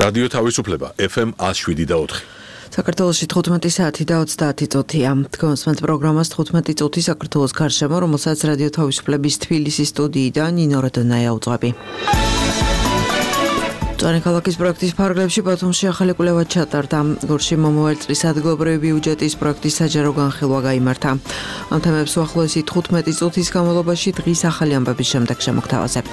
რადიო თავისუფლება FM 107.4. საქართველოში 15 საათი და 30 წუთია. თქვენს პროგრამას 15 წუთი საქართველოს გარშემო, რომელსაც რადიო თავისუფლების თბილისის სტუდიიდან ნინო როდონაია უძღვები. მწვანე ქალაქის პროექტის ფარგლებში ბათუმში ახალი კვლევა ჩატარდა. გორში მომავალ წლის ადგილობრივი ბიუჯეტის პროექტის საჯარო განხილვა გაიმართა. ამ თემებს უახლოესი 15 წუთის განმავლობაში დღის ახალი ამბების შემდეგ შემოგთავაზებთ.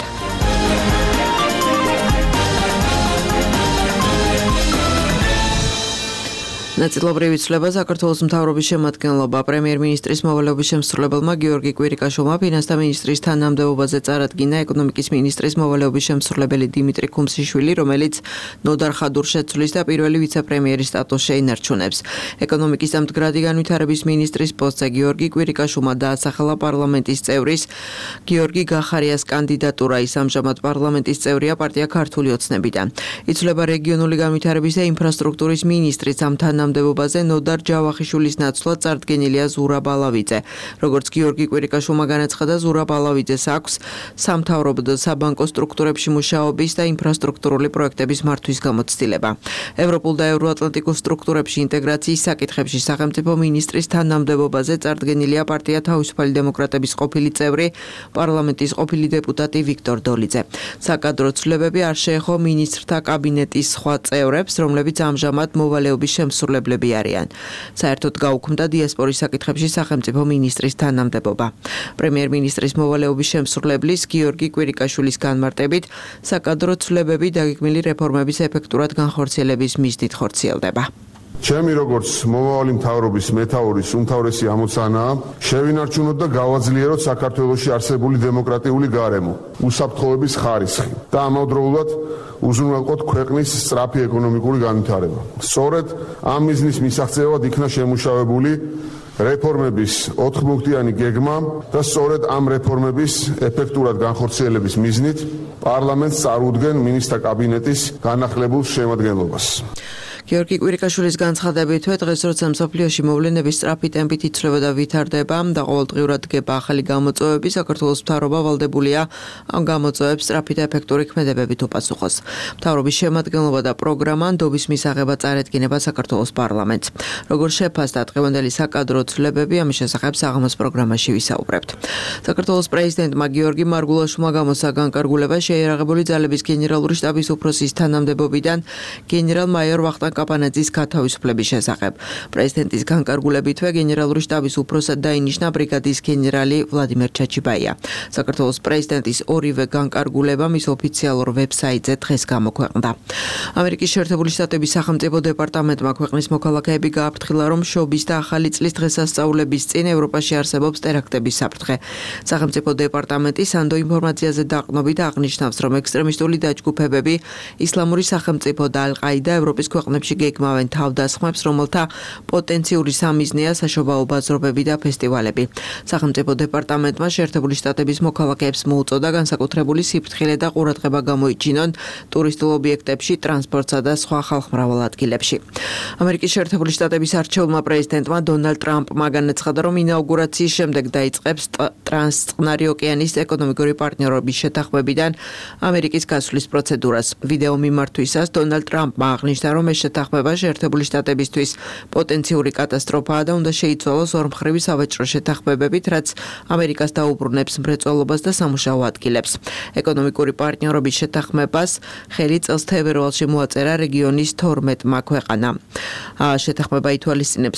ნაწილობრივი ცვლილება საქართველოს მთავრობის შემადგენლობა პრემიერ-მინისტრის მოვალეობის შემსრულებელმა გიორგი კვირიკაშვილმა ფინანსთა მინისტრის თანამდებობაზე წარადგინა ეკონომიკის მინისტრის მოვალეობის შემსრულებელი დიმიტრი ქუმსიშვილი, რომელიც ნოდარ ხადურ-შეცვლის და პირველი ვიცე-პრემიერის სტატუსს შეინარჩუნებს. ეკონომიკის და მდგრადი განვითარების მინისტრის პოსტზე გიორგი კვირიკაშვილმა დაასახელა პარლამენტის წევრის გიორგი გახარიას კანდიდატურა. ის ამჟამად პარლამენტის წევრია პარტია ქართული ოცნებიდან. იცვლება რეგიონული განვითარების და ინფრასტრუქტურის მინისტრიც. ამ თანამდებობაზე ნოდარ ჯავახიშვილის ნაცვლად წარდგენილია ზურა ბალავიძე. როგორც გიორგი კვირიკაშვილმა განაცხადა, ზურა ბალავიძეს აქვს სამთავრობო და საბანკო სტრუქტურებში მუშაობის და ინფრასტრუქტურული პროექტების მართვის გამოცდილება. ევროპულ და ევროატლანტიკურ სტრუქტურებში ინტეგრაციის საკითხებში სახელმწიფო მინისტრის თანამდებობაზე წარდგენილია პარტია თავისუფალი დემოკრატების ყოფილი წევრი, პარლამენტის ყოფილი დეპუტატი ვიქტორ დოლიძე. საკადრო ცვლილებები არ შეეხო მინისტრთა კაბინეტის სხვა წევრებს, რომლებიც ამჟამად მოვალეობის შემსრულებლები არიან. საერთოდ გაუქმდა დიასპორის საკითხებში სახელმწიფო მინისტრის თანამდებობა. პრემიერ-მინისტრის მოვალეობის შემსრულებლის გიორგი კვირიკაშვილის განმარტებით, საკადრო ცვლილებები დაგეგმილი რეფორმების ეფექტურად განხორციელების მიზნით ხორციელდება. ჩემი როგორც მომავალი მთავრობის მეთაურის უმთავრესი ამოცანაა შევინარჩუნოთ და გავაძლიეროთ საქართველოში არსებული დემოკრატიული გარემო, უსაფრთხოების ხარისხი და ამავდროულად უზრუნველყოთ ქვეყნის სწრაფი ეკონომიკური განვითარება. სწორედ ამ მიზნის მისაღწევად იქნა შემუშავებული რეფორმების 4-პუნქტიანი გეგმა და სწორედ ამ რეფორმების ეფექტურად განხორციელების მიზნით პარლამენტს წარუდგენ მინისტრთა კაბინეტის განახლებულ შემადგენლობას. გიორგი კვირიკაშვილის განცხადებით, დღეს როცა მსოფლიოში მოვლენების სწრაფი ტემპით იცვლება და ვითარდება და ყოველდღიურად დგება ახალი გამოწვევები, საქართველოს მთავრობა ვალდებულია ამ გამოწვევებს სწრაფი და ეფექტური ქმედებებით უპასუხოს. მთავრობის შემადგენლობა და პროგრამა ნდობის მისაღებად წარედგინება საქართველოს პარლამენტს. როგორც შეფასდა დღევანდელი საკადრო ცვლილებები, ამის შესახებ საღამოს პროგრამაში ვისაუბრებთ. საქართველოს პრეზიდენტმა გიორგი მარგულაშვილმა გამოსცა განკარგულება შეიარაღებული ძალების გენერალური შტაბის უფროსის თანამდებობიდან გენერალ-მაიორ ვახტანგ კაპანაძის გათავისუფლების შესახებ. პრეზიდენტის განკარგულებითვე გენერალური შტაბის უფროსად დაინიშნა ბრიგადის გენერალი ვლადიმერ ჩაჩიბაია. საქართველოს პრეზიდენტის ორივე განკარგულება მის ოფიციალურ ვებსაიტზე დღეს გამოქვეყნდა. ამერიკის შეერთებული შტატების სახელმწიფო დეპარტამენტმა ქვეყნის მოქალაქეები გააფრთხილა, რომ შობის და ახალი წლის დღესასწაულების წინ ევროპაში არსებობს ტერაქტების საფრთხე. სახელმწიფო დეპარტამენტი სანდო ინფორმაციაზე დაყრდნობით აღნიშნავს, რომ ექსტრემისტული დაჯგუფებები ისლამური სახელმწიფო და ალ-ყაიდა ევროპის ქვეყნებში გეგმავენ თავდასხმებს, რომელთა პოტენციური სამიზნეა საშობაო ბაზრობები და ფესტივალები. სახელმწიფო დეპარტამენტმა შეერთებული შტატების მოქალაქეებს მოუწოდა განსაკუთრებული სიფრთხილე და ყურადღება გამოიჩინონ ტურისტულ ობიექტებში, ტრანსპორტსა და სხვა ხალხმრავალ ადგილებში. ამერიკის შეერთებული შტატების არჩეულმა პრეზიდენტმა დონალდ ტრამპმა განაცხადა, რომ ინაუგურაციის შემდეგ დაიწყებს ტრანსწყნარი ოკეანის ეკონომიკური პარტნიორობის შეთანხმებიდან ამერიკის გასვლის პროცედურას. ვიდეო მიმართვისას დონალდ ტრამპმა აღნიშნა, რომ ეს შეთანხმება შეერთებული შტატებისთვის პოტენციური კატასტროფაა და უნდა შეიცვალოს ორმხრივი სავაჭრო შეთანხმებებით, რაც ამერიკას დაუბრუნებს მრეწველობას და სამუშაო ადგილებს. ეკონომიკური პარტნიორობის შეთანხმებას ხელი წელს თებერვალში მოაწერა რეგიონის 12-მა ქვეყანამ. შეთანხმება ითვალისწინებს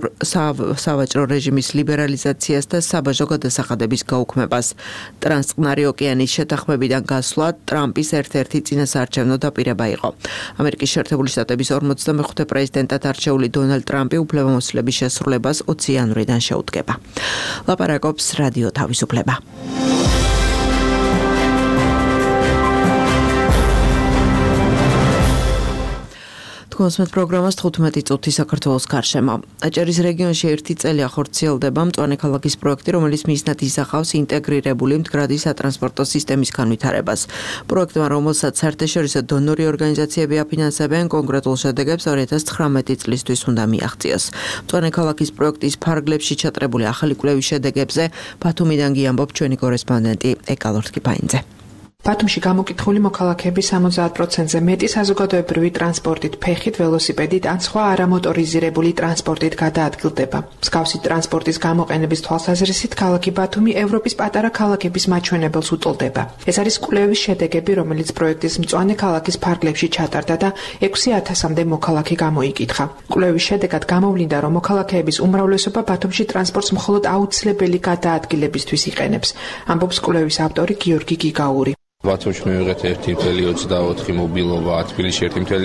სავაჭრო რეჟიმის ლიბერალიზაციას და საბაჟო გადასახადების გაუქმებას. ტრანსწყნარი ოკეანის შეთანხმებიდან გასვლა ტრამპის ერთ-ერთი წინასაარჩევნო დაპირება იყო. ამერიკის შეერთებული შტატების 45 პრეზიდენტად არჩეული დონალდ ტრამპი უფლებამოსილების შესრულებას 20 იანვრიდან შეუდგება. ლაპარაკობს რადიო თავისუფლება. თქვენს პროგრამას 15 წუთი საქართველოს გარშემო. აჭარის რეგიონში ერთი წელი ახორციელდება მწვანე ქალაქის პროექტი, რომელიც მიზნად ისახავს ინტეგრირებული მდგრადი სატრანსპორტო სისტემის განვითარებას. პროექტმა, რომელსაც საერთაშორისო დონორი ორგანიზაციები აფინანსებენ, კონკრეტულ შედეგებს 2019 წლისთვის უნდა მიაღწიოს. მწვანე ქალაქის პროექტის ფარგლებში ჩატარებული ახალი კვლევის შედეგებზე ბათუმიდან გიამბობ ჩვენი კორესპონდენტი ეკალორთკიფაინძე. ბათუმში გამოკითხული მოქალაქეების 70%-ზე მეტი საზოგადოებრივი ტრანსპორტით, ფეხით, ველოსიპედით ან სხვა არამოტორიზირებული ტრანსპორტით გადაადგილდება. მსგავსი ტრანსპორტის გამოყენების თვალსაზრისით ქალაქი ბათუმი ევროპის პატარა ქალაქების მაჩვენებელს უტოლდება. ეს არის კვლევის შედეგები, რომელიც პროექტის მწვანე ქალაქის ფარგლებში ჩატარდა და 6000-მდე მოქალაქე გამოიკითხა. კვლევის შედეგად გამოვლინდა, რომ მოქალაქეების უმრავლესობა ბათუმში ტრანსპორტს მხოლოდ აუცილებელი გადაადგილებისთვის იყენებს, ამბობს კვლევის ავტორი გიორგი გიგაური. ბათუმში მივიღეთ 1.24 მობილობა, თბილისში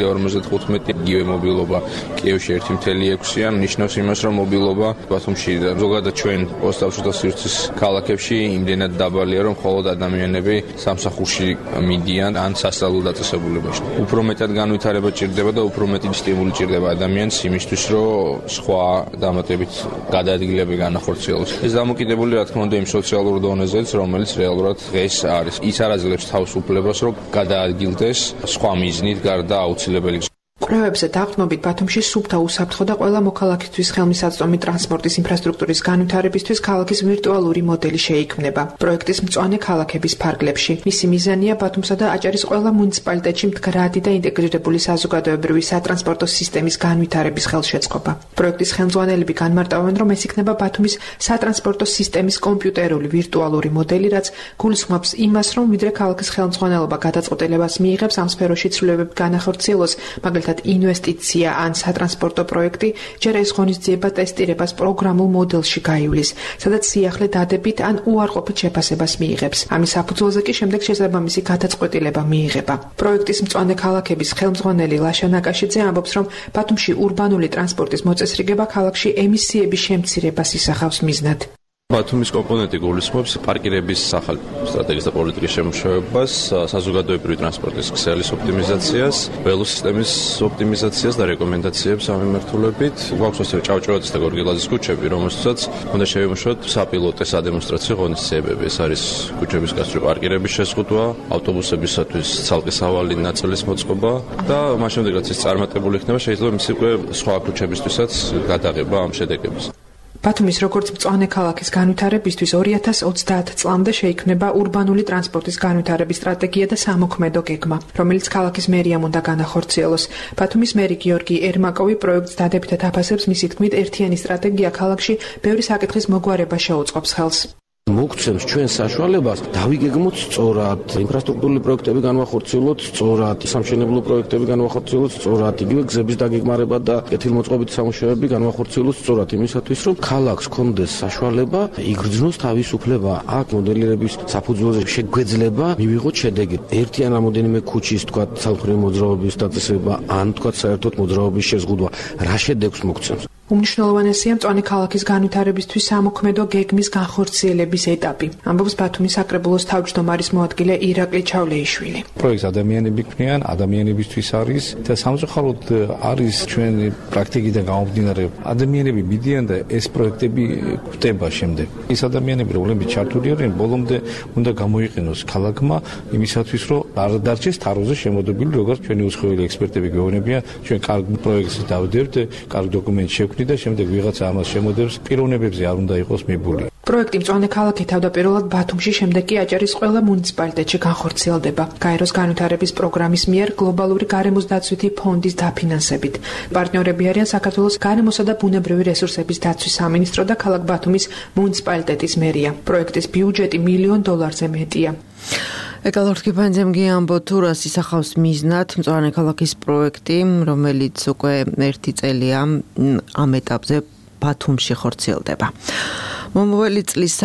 1.55, იგივე მობილობა, კიევში 1.6-იან, ნიშნავს იმას, რომ მობილობა ბათუმში ზოგადად ჩვენ ოსტავშთა სივრცის ქალაქებში იმდენად დაბალია, რომ მხოლოდ ადამიანები სამსახურში მიდიან ან სასწავლო დაწესებულებაში. უფრო მეტად განვითარება ჭირდება და უფრო მეტი სტიმული ჭირდება ადამიანს იმისთვის, რომ სხვა დამატებით გადაადგილება განახორციელოს. ეს დამოკიდებული რა თქმა უნდა იმ სოციალურ დონეზეც, რომელიც რეალურად დღეს არის. ის არაძლევს თავისუფლებას, რომ გადაადგილდეს სხვა მიზნით გარდა აუცილებელი. კვლევებზე დაყრდნობით ბათუმში სუფთა უსაფრთხო და ყველა მოქალაქისთვის ხელმისაწვდომი ტრანსპორტის ინფრასტრუქტურის განვითარებისთვის ქალაქის ვირტუალური მოდელი შეიქმნება. პროექტის მწვანე ქალაქების ფარგლებში. მისი მიზანია ბათუმსა და აჭარის ყველა მუნიციპალიტეტში მდგრადი და ინტეგრირებული საზოგადოებრივი სატრანსპორტო სისტემის განვითარების ხელშეწყობა. პროექტის ხელმძღვანელები განმარტავენ, რომ ეს იქნება ბათუმის სატრანსპორტო სისტემის კომპიუტერული ვირტუალური მოდელი, რაც გულისხმობს იმას, რომ ვიდრე ქალაქის ხელმძღვანელობა გადაწყვეტილებას მიიღებს ამ სფეროში ცვლილებები განახორციელოს, მაგალითად ინვესტიცია ან სატრანსპორტო პროექტი, ჯერ ეს ღონისძიება ტესტირებას პროგრამულ მოდელში გაივლის, სადაც სიახლე დადებით ან უარყოფით შეფასებას მიიღებს. ამის საფუძველზე კი შემდეგ შესაბამისი გადაწყვეტილება მიიღება. პროექტის მწვანე ქალაქების ხელმძღვანელი ლაშა ნაკაშიძე ამბობს, რომ ბათუმში ურბანული ტრანსპორტის მოწესრიგება ქალაქში ემისიების შემცირებას ისახავს მიზნად. ბათუმის კომპონენტი გულისხმობს პარკირების ახალ სტრატეგიის და პოლიტიკის შემუშავებას, საზოგადოებრივი ტრანსპორტის ქსელის ოპტიმიზაციას, ველოსისტემის ოპტიმიზაციას და რეკომენდაციებს ამ მიმართულებით. გვაქვს ასევე ჭავჭავაძის და გორგილაძის ქუჩები, რომელსაც უნდა შევიმუშაოთ საპილოტო სადემონსტრაციო ღონისძიებები. ეს არის ქუჩების გასწვრი პარკირების შეზღუდვა, ავტობუსებისათვის ცალკე სავალი ნაწილის მოწყობა და მას შემდეგ რაც ის წარმატებული იქნება, შეიძლება მისი უკვე სხვა ქუჩებისთვისაც გადაღება ამ შედეგების. ბათუმის როგორც მწვანე ქალაქის განვითარებისთვის 2030 წლამდე შეიქმნება ურბანული ტრანსპორტის განვითარების სტრატეგია და სამოქმედო გეგმა, რომელიც ქალაქის მერიამ უნდა განახორციელოს. ბათუმის მერი გიორგი ერმაკოვი პროექტს დადებითად აფასებს, მისი თქმით, ერთიანი სტრატეგია ქალაქში ბევრი საკითხის მოგვარება შეუწყობს ხელს. მოგცემს ჩვენ საშუალებას დავიგეგმოთ სწორად, ინფრასტრუქტურული პროექტები განვახორციელოთ სწორად, სამშენებლო პროექტები განვახორციელოთ სწორად, იგივე გზების დაგეგმარება და კეთილმოწყობითი სამუშაოები განვახორციელოთ სწორად, იმისათვის რომ ქალაქს ჰქონდეს საშუალება იგრძნოს თავისუფლება, აქ მოდელირების საფუძველზე შეგვეძლება მივიღოთ შედეგი. ერთი ან რამოდენიმე ქუჩის, თქვა, ცალმხრივი მოძრაობის დაწესება, ან თქვა, საერთოდ მოძრაობის შეზღუდვა, რა შედეგს მოგცემს. უმნიშვნელოვანესია მწვანე ქალაქის განვითარებისთვის სამოქმედო გეგმის განხორციელების ეტაპი, ამბობს ბათუმის საკრებულოს თავმჯდომარის მოადგილე ირაკლი ჩავლეიშვილი. პროექტს ადამიანები ქმნიან, ადამიანებისთვის არის და სამწუხაროდ არის ჩვენი პრაქტიკიდან გამომდინარე, ადამიანები მიდიან და ეს პროექტები გვხვდება შემდეგ. ეს ადამიანები, რომლებიც ჩართული არიან, ბოლომდე უნდა გამოიყენოს ქალაქმა იმისათვის, რომ არ დარჩეს თაროზე შემოდებული, როგორც ჩვენი უცხოელი ექსპერტები გვეუბნებიან, ჩვენ კარგ პროექტს დავდებთ, კარგ დოკუმენტს შევქმნით და შემდეგ ვიღაცა ამას შემოდევს, პიროვნებებზე არ უნდა იყოს მიბული. პროექტი მწვანე ქალაქი თავდაპირველად ბათუმში, შემდეგ კი აჭარის ყველა მუნიციპალიტეტში განხორციელდება. გაეროს განვითარების პროგრამის მიერ გლობალური გარემოს დაცვითი ფონდის დაფინანსებით. პარტნიორები არიან საქართველოს გარემოსა და ბუნებრივი რესურსების დაცვის სამინისტრო და ქალაქ ბათუმის მუნიციპალიტეტის მერია. პროექტის ბიუჯეტი $1 მილიონზე მეტია. ეკალორთკი პანძემგი ამბობ თუ რას ისახავს მიზნად მწვანე ქალაქის პროექტი, რომელიც უკვე 1 წელია ამ ეტაპზე ბათუმში ხორციელდება. მომავალი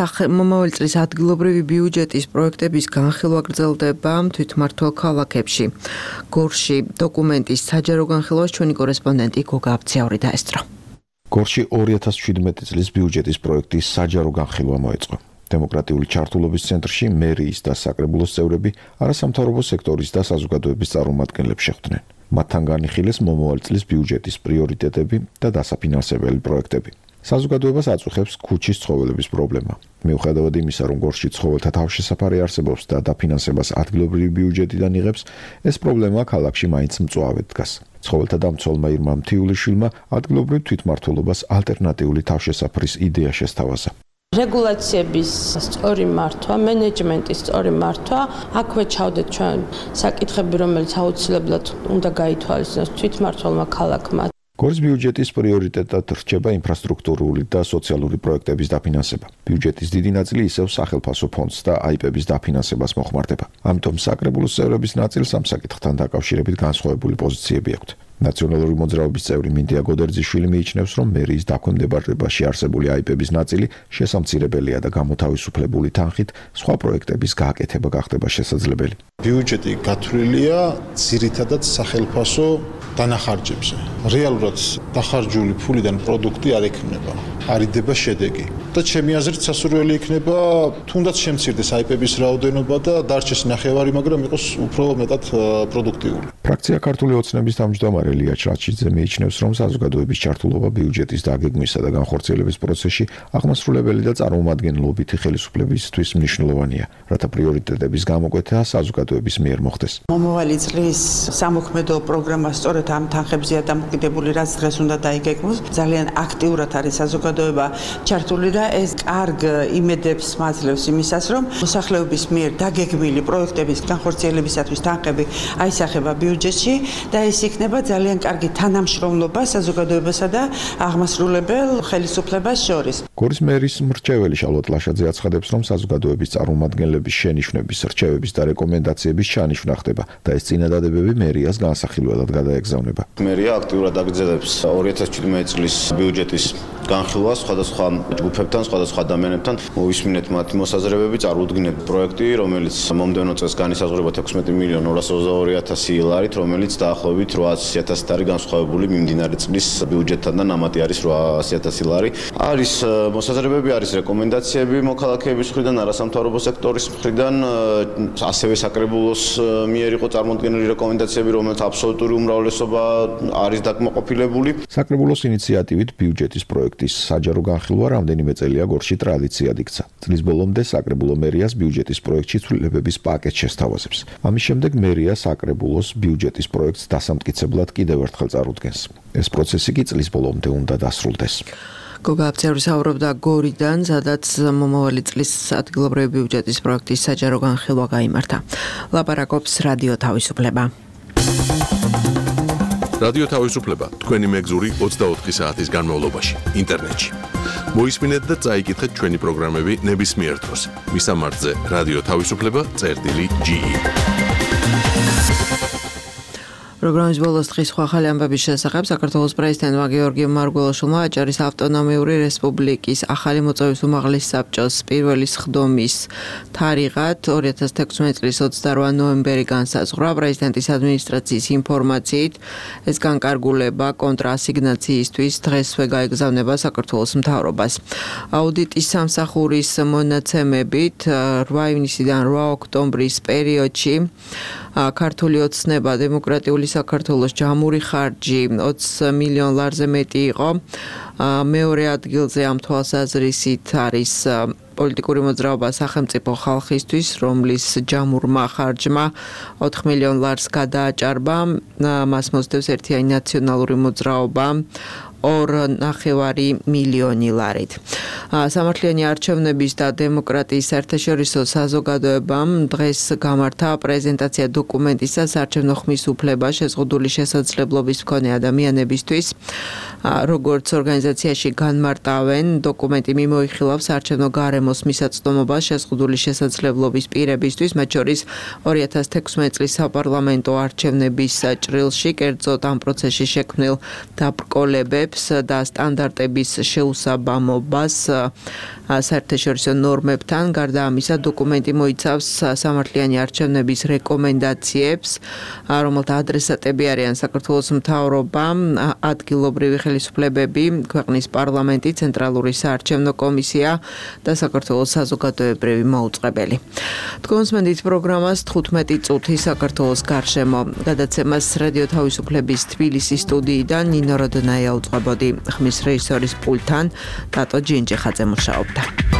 წლის ადგილობრივი ბიუჯეტის პროექტების განხილვა გრძელდება თვითმმართველ ქალაქებში. გორში დოკუმენტის საჯარო განხილვას ჩვენი კორესპონდენტი გოგა აბციაური დაესწრო. გორში 2017 წლის ბიუჯეტის პროექტის საჯარო განხილვა მოეწყო. დემოკრატიული ჩართულობის ცენტრში მერიის და საკრებულოს წევრები არასამთავრობო სექტორის და საზოგადოების წარმომადგენლებს შეხვდნენ. მათთან განიხილეს მომავალი წლის ბიუჯეტის პრიორიტეტები და დასაფინანსებელი პროექტები. საზოგადოებას აწუხებს ქუჩის ცხოველების პრობლემა. მიუხედავად იმისა, რომ გორში ცხოველთა თავშესაფარი არსებობს და დაფინანსებას ადგილობრივი ბიუჯეტიდან იღებს, ეს პრობლემა ქალაქში მაინც მწვავედ დგას. ცხოველთა დამცველმა ირმა მთიულიშვილმა ადგილობრივ თვითმმართველობას ალტერნატიული თავშესაფრის იდეა შესთავაზა. რეგულაციების სწორი მართვა, მენეჯმენტის სწორი მართვა, აქვე ჩავდეთ ჩვენ საკითხები, რომელიც აუცილებლად უნდა გაითვალისწინოს თვითმმართველმა ქალაქმა. გორის ბიუჯეტის პრიორიტეტად რჩება ინფრასტრუქტურული და სოციალური პროექტების დაფინანსება. ბიუჯეტის დიდი ნაწილი ისევ სახელმწიფო ფონდს და აიპების დაფინანსებას მოხმარდება. ამიტომ საკრებულოს წევრების ნაწილს ამ საკითხთან დაკავშირებით განსხვავებული პოზიციები აქვთ. ნაციონალური მოძრაობის წევრი მინდია გოდერძიშვილი მიიჩნევს, რომ მერიის დაქვემდებარებაში არსებული აიპების ნაწილი შესამცირებელია და გამოთავისუფლებული თანხით სხვა პროექტების გააკეთება გახდება შესაძლებელი. ბიუჯეტი გათვლილია ძირითადად სახელმწიფო დანახარჯებზე. რეალურად დახარჯული ფულიდან პროდუქტი არ ექნება. არიდება შედეგი. და ჩემი აზრით სასურველი იქნება თუნდაც შემცირდეს აიპების რაოდენობა და დარჩეს ნახევარი, მაგრამ იყოს უფრო მეტად პროდუქტიული. ფრაქცია ქართული ოცნების თავმჯდომარე ლია ჩრაჩიძე მიიჩნევს, რომ საზოგადოების ჩართულობა ბიუჯეტის დაგეგმვისა და განხორციელების პროცესში აღმასრულებელი და წარმომადგენლობითი ხელისუფლებისთვის მნიშვნელოვანია, რათა პრიორიტეტების გამოკვეთა საზოგადოების მიერ მოხდეს. მომავალი წლის სამოქმედო პროგრამა სწორედ ამ თანხებზეა დამოკიდებული, რაც დღეს უნდა დაიგეგმოს. ძალიან აქტიურად არის საზოგადოება ჩართული და ეს კარგ იმედებს მაძლევს იმისას, რომ მოსახლეობის მიერ დაგეგმილი პროექტების განხორციელებისათვის თანხები აისახება ბიუჯეტში და ეს იქნება ძალიან კარგი თანამშრომლობა საზოგადოებასა და აღმასრულებელ ხელისუფლებას შორის. გორის მერის მრჩეველი შალვა ტლაშაძე აცხადებს, რომ საზოგადოების წარმომადგენლების შენიშვნების, რჩევების და რეკომენდაციების ჩანიშვნა ხდება და ეს წინადადებები მერიას განსახილველად გადაეგზავნება. მერია აქტიურად აგრძელებს 2017 წლის ბიუჯეტის განხილვას სხვადასხვა ჯგუფებთან, სხვადასხვა ადამიანებთან. მოვისმინეთ მათი მოსაზრებები, წარუდგინეთ პროექტი, რომელიც მომდევნო წელს განისაზღვრება 16,222,000 ლარით, რომელიც დაახლოებით 800,000 არის განსხვავებული მიმდინარე წლის ბიუჯეტთან და ნამატი არის 800,000 ლარი. არის მოსაზრებები, არის რეკომენდაციები მოქალაქეების მხრიდან, არასამთავრობო სექტორის მხრიდან, ასევე საკრებულოს მიერ იყო წარმოდგენილი რეკომენდაციები, რომელთა აბსოლუტური უმრავლესობა არის დაკმაყოფილებული. საკრებულოს ინიციატივით ბიუჯეტის პროექტის საჯარო განხილვა რამდენიმე წელია გორში ტრადიციად იქცა. წლის ბოლომდე საკრებულო მერიას ბიუჯეტის პროექტში ცვლილებების პაკეტს შესთავაზებს. ამის შემდეგ მერია საკრებულოს ბიუჯეტის პროექტს დასამტკიცებლად კიდევ ერთხელ წარუდგენს. ეს პროცესი კი წლის ბოლომდე უნდა დასრულდეს. გოგა აფცერი საუბრობდა გორიდან, სადაც მომავალი წლის ადგილობრივი ბიუჯეტის პროექტის საჯარო განხილვა გაიმართა. ლაპარაკობს რადიო თავისუფლება. რადიო თავისუფლება თქვენი მეგზური 24 საათის განმავლობაში ინტერნეტში. მოისმინეთ და წაიკითხეთ ჩვენი პროგრამები ნებისმიერ დროს. მისამართზე რადიო თავისუფლება.ge. პროგრამის ბოლოს დღის სხვა ახალი ამბების შესახებ საქართველოს პრეზიდენტმა გიორგი მარგველაშვილმა აჭარის ავტონომიური რესპუბლიკის ახალი მოწვევის უმაღლეს საბჭოს პირველი სხდომის თარიღად 2016 წლის 28 ნოემბერი განსაზღვრა. პრეზიდენტის ადმინისტრაციის ინფორმაციით ეს განკარგულება კონტრაასიგნაციისთვის დღესვე გაეგზავნება საქართველოს მთავრობას. აუდიტის სამსახურის მონაცემებით 8 ივნისიდან 8 ოქტომბრის პერიოდში ქართული ოცნება დემოკრატიული საქართველოს ჯამური ხარჯი 20 მილიონ ლარზე მეტი იყო. მეორე ადგილზე ამ თვალსაზრისით არის პოლიტიკური მოძრაობა სახელმწიფო ხალხისთვის, რომლის ჯამურმა ხარჯმა 4 მილიონ ლარს გადააჭარბა. მას მოსდევს ერთიანი ნაციონალური მოძრაობა 2,9 მილიონი ლარით. სამართლიანი არჩევნების და დემოკრატიის საერთაშორისო საზოგადოებამ დღეს გამართა პრეზენტაცია დოკუმენტისა საარჩევნო ხმის უფლება შეზღუდული შესაძლებლობის მქონე ადამიანებისთვის. როგორც ორგანიზაციაში განმარტავენ, დოკუმენტი მიმოიხილავს საარჩევნო გარემოს მისაწვდომობას შეზღუდული შესაძლებლობის პირებისთვის, მათ შორის 2016 წლის საპარლამენტო არჩევნების ჭრილში, კერძოდ ამ პროცესში შექმნილ დაბრკოლებებს და სტანდარტების შეუსაბამობას საერთაშორისო ნორმებთან. გარდა ამისა, დოკუმენტი მოიცავს სამართლიანი არჩევნების რეკომენდაციებს, რომელთა ადრესატები არიან საქართველოს მთავრობა, ადგილობრივი ხელისუფლებები, ქვეყნის პარლამენტი, ცენტრალური საარჩევნო კომისია და საქართველოს საზოგადოებრივი მოუწყებელი. თქვენსმენდით პროგრამას 15 წუთი საქართველოს გარშემო. გადაცემას რადიო თავისუფლების თბილისის სტუდიიდან ნინო როდონაია უწყებოდი. ხმის რეჟისორის პულტთან დატო ჯინჯიხაძე მუშაობდა.